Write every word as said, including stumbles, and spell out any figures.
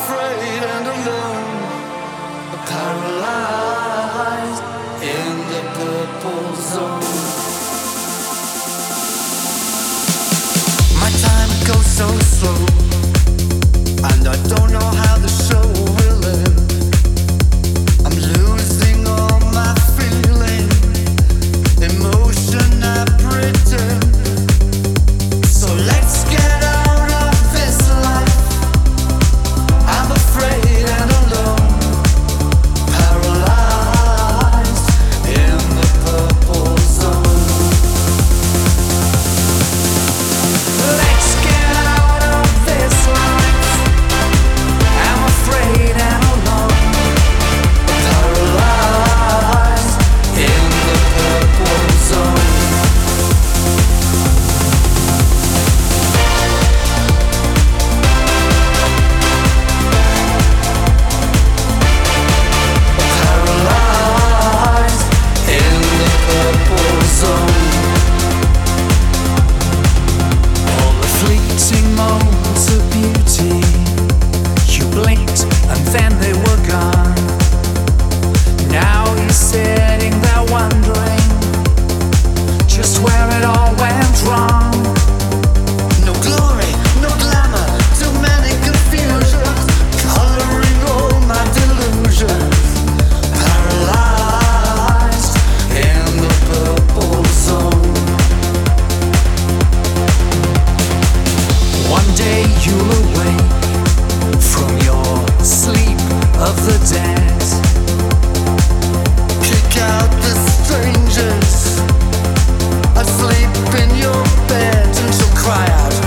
afraid and alone, paralyzed in the purple zone. My time goes so slow, and I don't know how the show will end. I'm losing all my feeling, emotion I pretend. So let's get out of this life. I'm afraid and alone, paralyzed in the purple zone. Let's get out of this life. I'm afraid and alone, paralyzed in the purple zone. Paralyzed in the purple zone. All the fleeting moments of beauty, you blinked and then they were gone. Now you're sitting there wondering just where it all went wrong. No glory, no glamour, too many confusions, coloring all my delusions. Paralyzed in the purple zone. One day you'll awake from your sleep of the dead. Kick out the strangers, asleep in your bed, and she'll cry out,